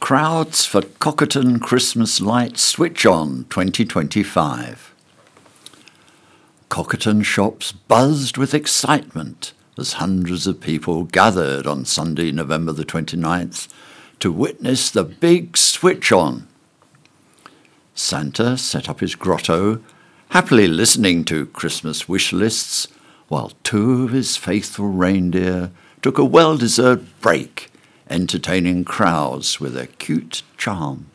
Crowds for Cockerton Christmas Lights Switch On 2025. Cockerton shops buzzed with excitement as hundreds of people gathered on Sunday, November the 29th, to witness the big switch on. Santa set up his grotto, happily listening to Christmas wish lists, while two of his faithful reindeer took a well-deserved break, entertaining crowds with their cute charm.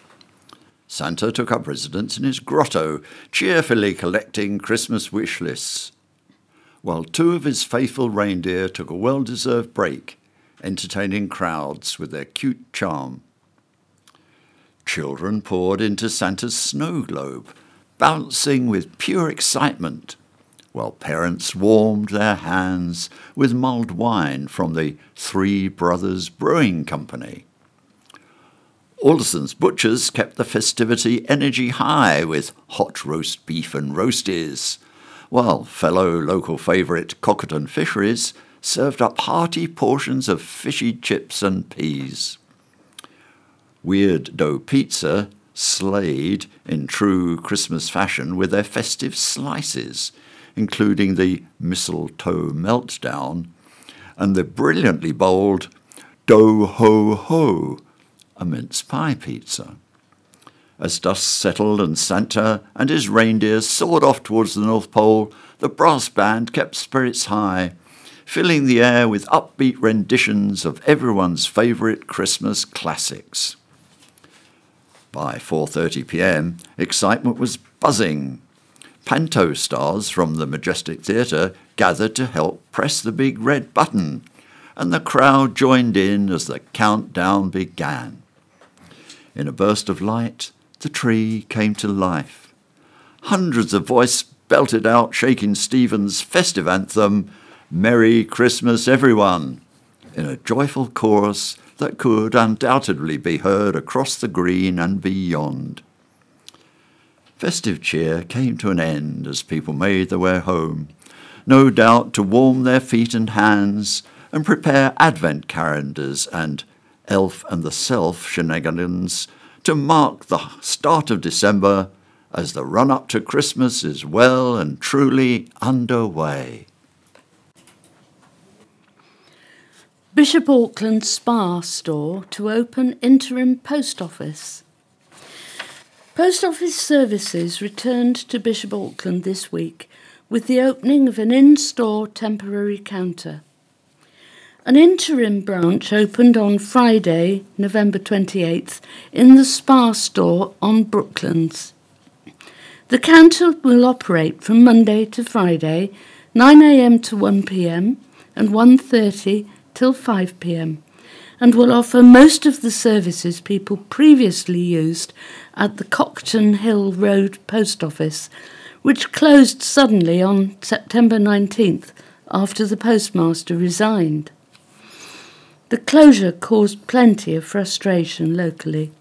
Santa took up residence in his grotto, cheerfully collecting Christmas wish lists, while two of his faithful reindeer took a well-deserved break, entertaining crowds with their cute charm. Children poured into Santa's snow globe, bouncing with pure excitement, while parents warmed their hands with mulled wine from the Three Brothers Brewing Company. Alderson's butchers kept the festivity energy high with hot roast beef and roasties, while fellow local favourite Cockerton Fisheries served up hearty portions of fishy chips and peas. Weird Dough Pizza slayed in true Christmas fashion with their festive slices, including the Mistletoe Meltdown and the brilliantly bold Dough Ho Ho, a mince pie pizza. As dusk settled and Santa and his reindeer soared off towards the North Pole, the brass band kept spirits high, filling the air with upbeat renditions of everyone's favourite Christmas classics. By 4:30 p.m, excitement was buzzing. Panto stars from the Majestic Theatre gathered to help press the big red button, and the crowd joined in as the countdown began. In a burst of light, the tree came to life. Hundreds of voices belted out Shakin' Stevens' festive anthem, "Merry Christmas, Everyone," in a joyful chorus that could undoubtedly be heard across the green and beyond. Festive cheer came to an end as people made their way home, no doubt to warm their feet and hands and prepare Advent calendars and Elf and the Self shenanigans to mark the start of December as the run-up to Christmas is well and truly underway. Bishop Auckland Spa store to open interim post office. Post office services returned to Bishop Auckland this week with the opening of an in-store temporary counter. An interim branch opened on Friday, November 28th, in the Spa store on Brooklands. The counter will operate from Monday to Friday, 9 a.m. to 1 p.m. and 1:30 till 5 p.m. and will offer most of the services people previously used at the Cockton Hill Road Post Office, which closed suddenly on September 19th after the postmaster resigned. The closure caused plenty of frustration locally.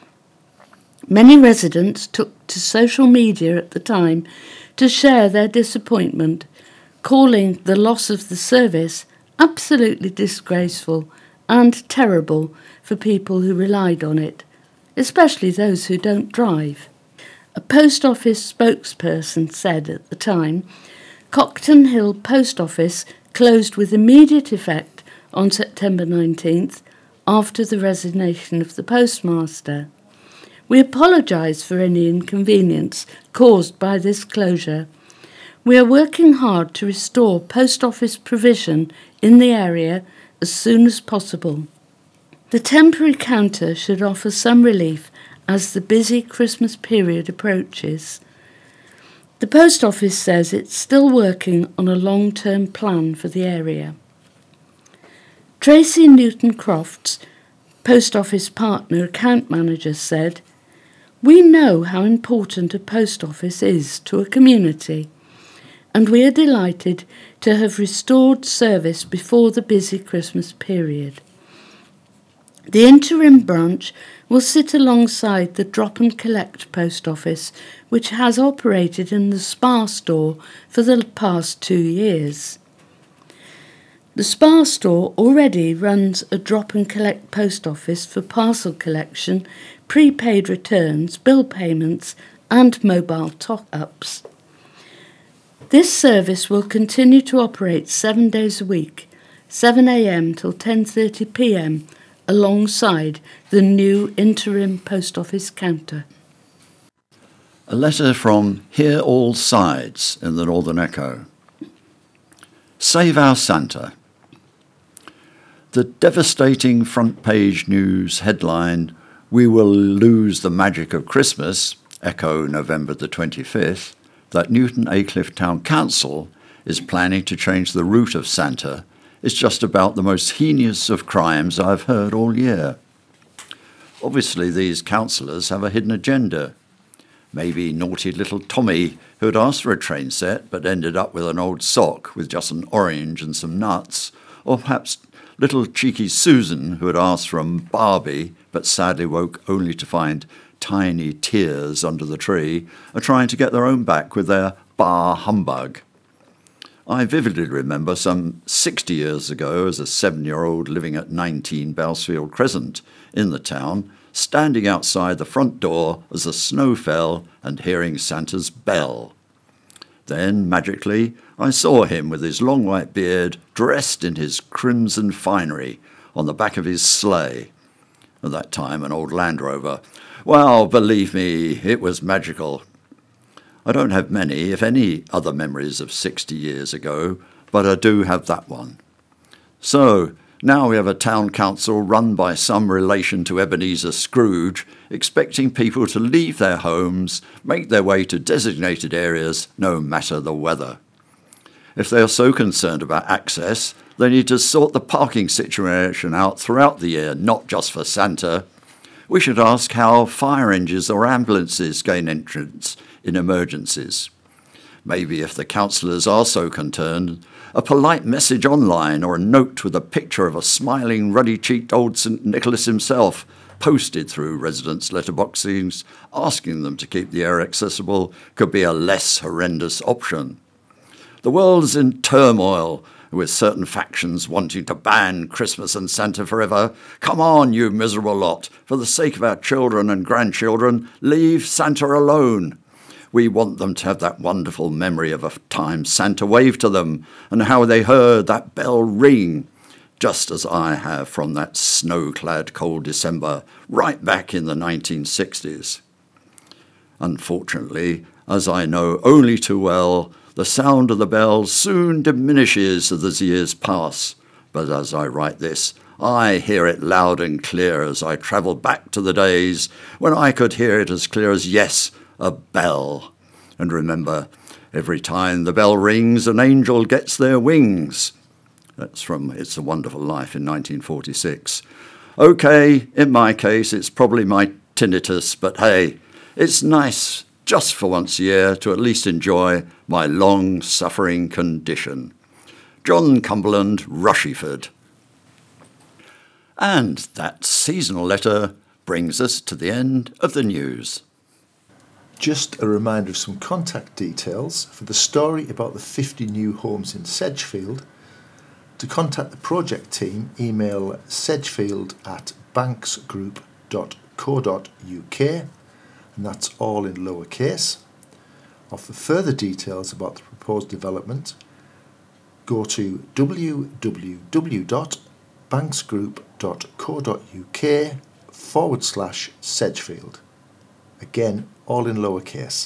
Many residents took to social media at the time to share their disappointment, calling the loss of the service absolutely disgraceful and terrible for people who relied on it, especially those who don't drive. A post office spokesperson said at the time, Cockton Hill Post Office closed with immediate effect on September 19th after the resignation of the postmaster. We apologise for any inconvenience caused by this closure. We are working hard to restore post office provision in the area as soon as possible. The temporary counter should offer some relief as the busy Christmas period approaches. The post office says it's still working on a long-term plan for the area. Tracy Newton-Crofts, post office partner account manager, said, "We know how important a post office is to a community, and we are delighted to have restored service before the busy Christmas period. The interim branch will sit alongside the Drop and Collect post office, which has operated in the Spa store for the past 2 years. The Spa store already runs a drop and collect post office for parcel collection, prepaid returns, bill payments and mobile top-ups. This service will continue to operate 7 days a week, 7 a.m. till 10:30 p.m, alongside the new interim post office counter. A letter from Hear All Sides in the Northern Echo. Save Our Santa. The devastating front page news headline, "We will lose the magic of Christmas," Echo November the 25th, that Newton Aycliffe Town Council is planning to change the route of Santa, is just about the most heinous of crimes I've heard all year. Obviously, these councillors have a hidden agenda. Maybe naughty little Tommy, who had asked for a train set but ended up with an old sock with just an orange and some nuts, or perhaps little cheeky Susan, who had asked for a Barbie but sadly woke only to find tiny tears under the tree, are trying to get their own back with their bar humbug. I vividly remember some 60 years ago, as a 7-year-old living at 19 Bellsfield Crescent in the town, standing outside the front door as the snow fell and hearing Santa's bell. Then, magically, I saw him with his long white beard, dressed in his crimson finery, on the back of his sleigh. At that time, an old Land Rover. Well, believe me, it was magical. I don't have many, if any, other memories of 60 years ago, but I do have that one. So, now we have a town council run by some relation to Ebenezer Scrooge, expecting people to leave their homes, make their way to designated areas, no matter the weather. If they are so concerned about access, they need to sort the parking situation out throughout the year, not just for Santa. We should ask how fire engines or ambulances gain entrance in emergencies. Maybe if the councillors are so concerned, a polite message online or a note with a picture of a smiling, ruddy-cheeked old St. Nicholas himself posted through residents' letterboxings, asking them to keep the air accessible, could be a less horrendous option. The world is in turmoil, with certain factions wanting to ban Christmas and Santa forever. Come on, you miserable lot. For the sake of our children and grandchildren, leave Santa alone. We want them to have that wonderful memory of a time Santa waved to them and how they heard that bell ring, just as I have from that snow-clad cold December right back in the 1960s. Unfortunately, as I know only too well, the sound of the bell soon diminishes as the years pass, but as I write this, I hear it loud and clear as I travel back to the days when I could hear it as clear as, yes, a bell. And remember, every time the bell rings, an angel gets their wings. That's from It's a Wonderful Life in 1946. OK, in my case, it's probably my tinnitus, but hey, it's nice just for once a year to at least enjoy my long-suffering condition. John Cumberland, Rushyford. And that seasonal letter brings us to the end of the news. Just a reminder of some contact details for the story about the 50 new homes in Sedgefield. To contact the project team, email sedgefield@banksgroup.co.uk, and that's all in lowercase. Or for further details about the proposed development, go to www.banksgroup.co.uk/Sedgefield. Again, all in lowercase.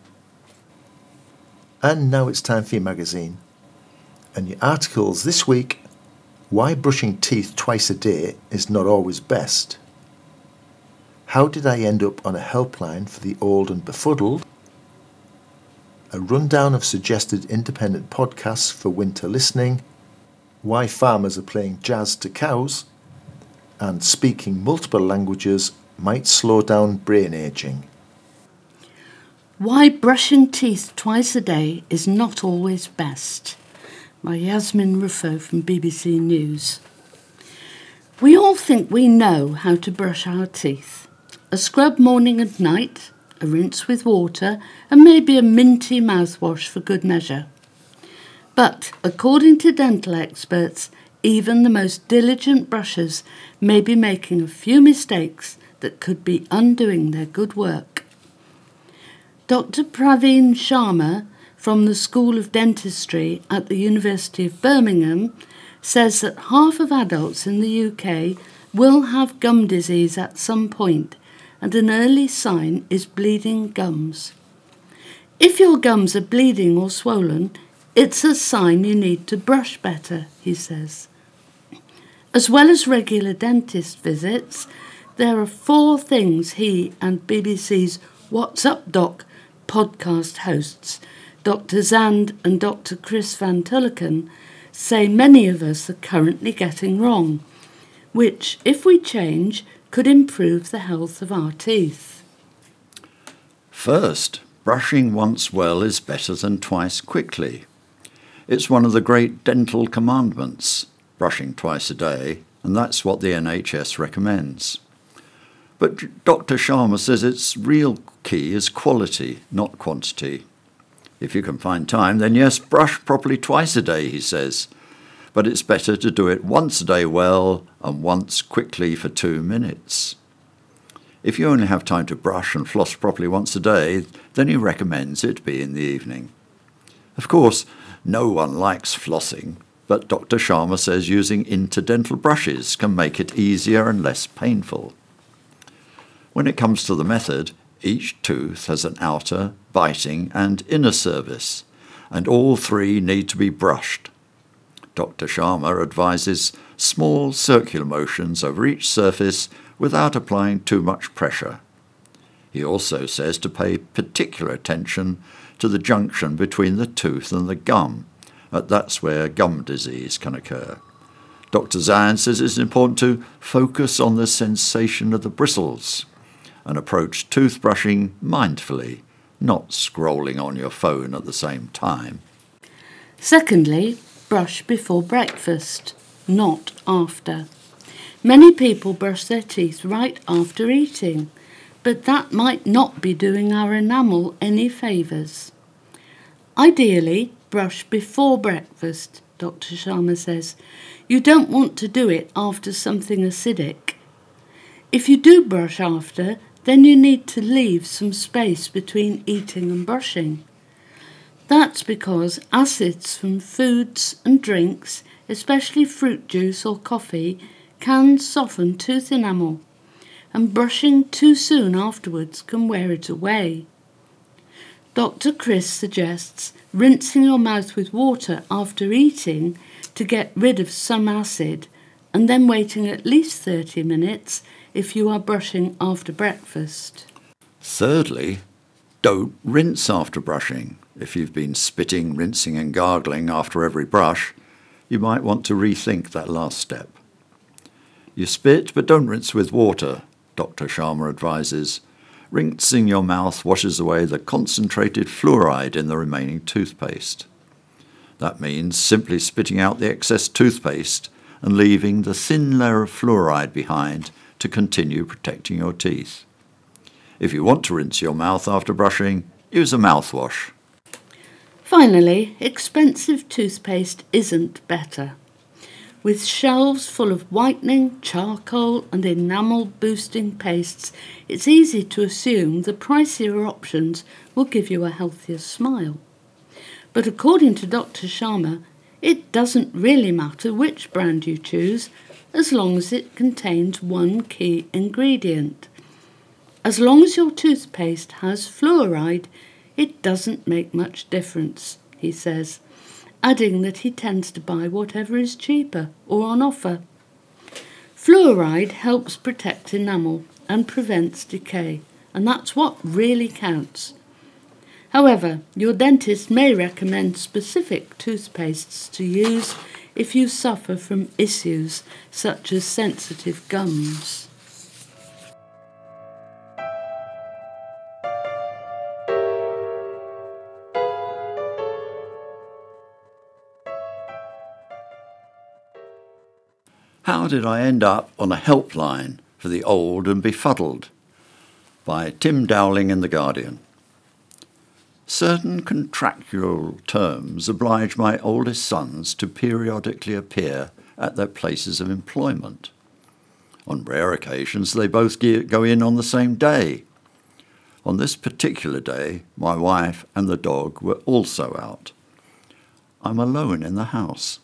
And now it's time for your magazine. And your articles this week: why brushing teeth twice a day is not always best. How did I end up on a helpline for the old and befuddled? A rundown of suggested independent podcasts for winter listening. Why farmers are playing jazz to cows. And speaking multiple languages might slow down brain aging. Why brushing teeth twice a day is not always best, by Yasmin Ruffo from BBC News. We all think we know how to brush our teeth. A scrub morning and night, a rinse with water, and maybe a minty mouthwash for good measure. But according to dental experts, even the most diligent brushers may be making a few mistakes that could be undoing their good work. Dr. Praveen Sharma from the School of Dentistry at the University of Birmingham says that half of adults in the UK will have gum disease at some point, and an early sign is bleeding gums. If your gums are bleeding or swollen, it's a sign you need to brush better, he says. As well as regular dentist visits, there are 4 things he and BBC's What's Up Doc podcast hosts, Dr. Zand and Dr. Chris Van Tulliken, say many of us are currently getting wrong, which, if we change, could improve the health of our teeth. First, brushing once well is better than twice quickly. It's one of the great dental commandments, brushing twice a day, and that's what the NHS recommends. But Dr. Sharma says its real key is quality, not quantity. If you can find time, then yes, brush properly twice a day, he says. But it's better to do it once a day well and once quickly for 2 minutes. If you only have time to brush and floss properly once a day, then he recommends it be in the evening. Of course, no one likes flossing, but Dr. Sharma says using interdental brushes can make it easier and less painful. When it comes to the method, each tooth has an outer, biting and inner surface, and all 3 need to be brushed. Dr. Sharma advises small circular motions over each surface without applying too much pressure. He also says to pay particular attention to the junction between the tooth and the gum, as that's where gum disease can occur. Dr. Zand says it's important to focus on the sensation of the bristles and approach toothbrushing mindfully, not scrolling on your phone at the same time. Secondly, brush before breakfast, not after. Many people brush their teeth right after eating, but that might not be doing our enamel any favours. Ideally, brush before breakfast, Dr. Sharma says. You don't want to do it after something acidic. If you do brush after, then you need to leave some space between eating and brushing. That's because acids from foods and drinks, especially fruit juice or coffee, can soften tooth enamel, and brushing too soon afterwards can wear it away. Dr. Chris suggests rinsing your mouth with water after eating to get rid of some acid, and then waiting at least 30 minutes if you are brushing after breakfast. Thirdly, don't rinse after brushing. If you've been spitting, rinsing and gargling after every brush, you might want to rethink that last step. You spit, but don't rinse with water, Dr. Sharma advises. Rinsing your mouth washes away the concentrated fluoride in the remaining toothpaste. That means simply spitting out the excess toothpaste and leaving the thin layer of fluoride behind to continue protecting your teeth. If you want to rinse your mouth after brushing, use a mouthwash. Finally, expensive toothpaste isn't better. With shelves full of whitening, charcoal and enamel-boosting pastes, it's easy to assume the pricier options will give you a healthier smile. But according to Dr. Sharma, it doesn't really matter which brand you choose, as long as it contains one key ingredient. As long as your toothpaste has fluoride, it doesn't make much difference, he says, adding that he tends to buy whatever is cheaper or on offer. Fluoride helps protect enamel and prevents decay, and that's what really counts. However, your dentist may recommend specific toothpastes to use if you suffer from issues such as sensitive gums. How did I end up on a helpline for the old and befuddled? By Tim Dowling in The Guardian. Certain contractual terms oblige my oldest sons to periodically appear at their places of employment. On rare occasions, they both go in on the same day. On this particular day, my wife and the dog were also out. I'm alone in the house.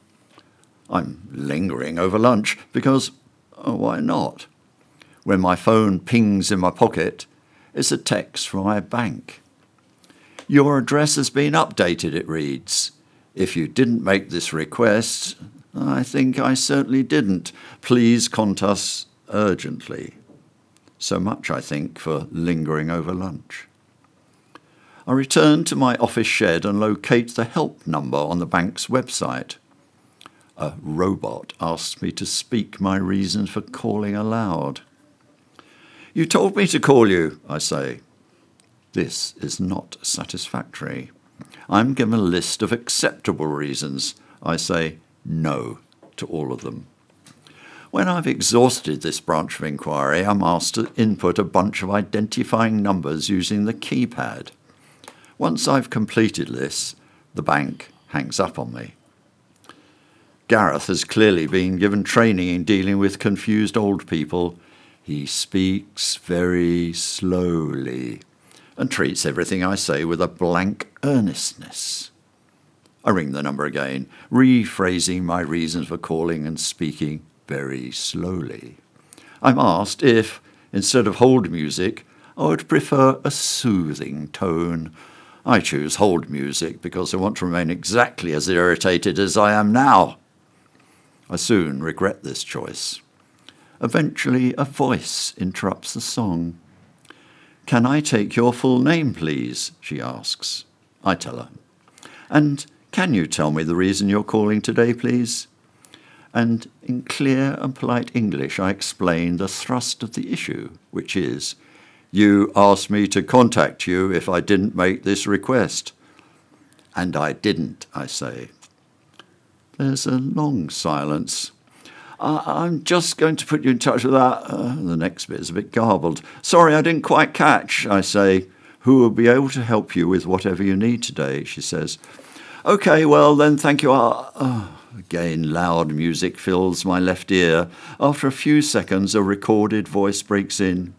I'm lingering over lunch because, why not? When my phone pings in my pocket, it's a text from my bank. Your address has been updated, it reads. If you didn't make this request, I think I certainly didn't. Please contact us urgently. So much, I think, for lingering over lunch. I return to my office shed and locate the help number on the bank's website. A robot asks me to speak my reasons for calling aloud. You told me to call you, I say. This is not satisfactory. I'm given a list of acceptable reasons. I say no to all of them. When I've exhausted this branch of inquiry, I'm asked to input a bunch of identifying numbers using the keypad. Once I've completed this, the bank hangs up on me. Gareth has clearly been given training in dealing with confused old people. He speaks very slowly and treats everything I say with a blank earnestness. I ring the number again, rephrasing my reasons for calling and speaking very slowly. I'm asked if, instead of hold music, I would prefer a soothing tone. I choose hold music because I want to remain exactly as irritated as I am now. I soon regret this choice. Eventually, a voice interrupts the song. Can I take your full name, please? She asks. I tell her. And can you tell me the reason you're calling today, please? And in clear and polite English, I explain the thrust of the issue, which is, you asked me to contact you if I didn't make this request. And I didn't, I say. There's a long silence. I'm just going to put you in touch with that. The next bit is a bit garbled. Sorry, I didn't quite catch, I say. Who will be able to help you with whatever you need today, she says. Okay, well then, thank you. Again, loud music fills my left ear. After a few seconds, a recorded voice breaks in.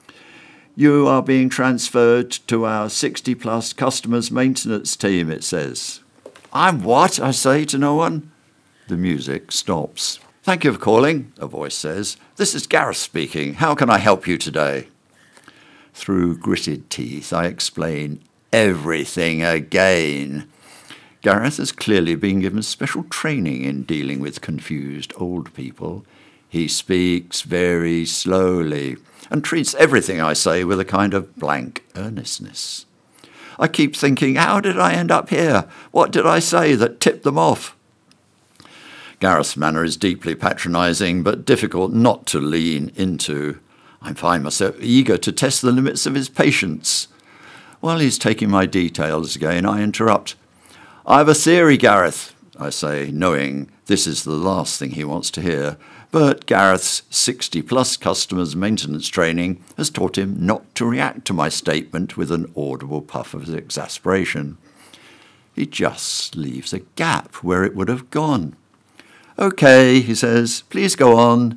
You are being transferred to our 60-plus customers maintenance team, it says. I'm what? I say to no one. The music stops. Thank you for calling, a voice says. This is Gareth speaking. How can I help you today? Through gritted teeth, I explain everything again. Gareth has clearly been given special training in dealing with confused old people. He speaks very slowly and treats everything I say with a kind of blank earnestness. I keep thinking, how did I end up here? What did I say that tipped them off? Gareth's manner is deeply patronising, but difficult not to lean into. I find myself eager to test the limits of his patience. While he's taking my details again, I interrupt. I have a theory, Gareth, I say, knowing this is the last thing he wants to hear. But Gareth's 60-plus customers maintenance training has taught him not to react to my statement with an audible puff of exasperation. He just leaves a gap where it would have gone. Okay, he says, please go on.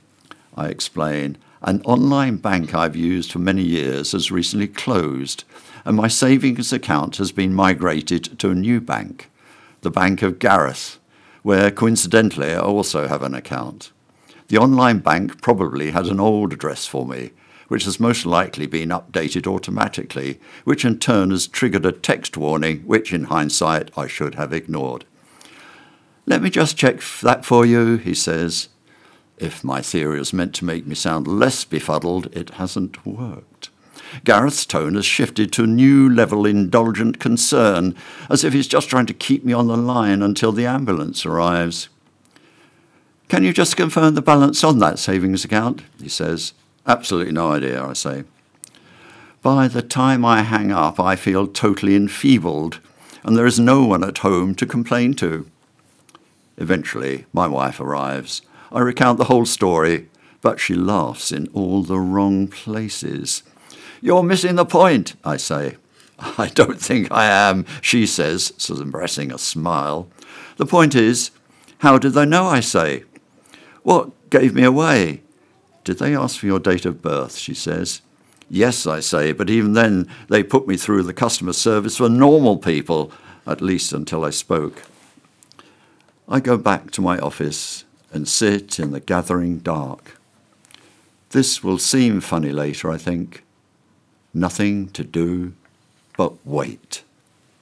I explain. An online bank I've used for many years has recently closed, and my savings account has been migrated to a new bank, the Bank of Gareth, where coincidentally I also have an account. The online bank probably had an old address for me, which has most likely been updated automatically, which in turn has triggered a text warning, which in hindsight I should have ignored. Let me just check that for you, he says. If my theory was meant to make me sound less befuddled, it hasn't worked. Gareth's tone has shifted to a new level indulgent concern, as if he's just trying to keep me on the line until the ambulance arrives. Can you just confirm the balance on that savings account? He says. Absolutely no idea, I say. By the time I hang up, I feel totally enfeebled, and there is no one at home to complain to. Eventually, my wife arrives. I recount the whole story, but she laughs in all the wrong places. You're missing the point, I say. I don't think I am, she says, suppressing a smile. The point is, How did they know, I say? What gave me away? Did they ask for your date of birth, she says. Yes, I say, but even then they put me through the customer service for normal people, at least until I spoke. I go back to my office and sit in the gathering dark. This will seem funny later, I think. Nothing to do but wait.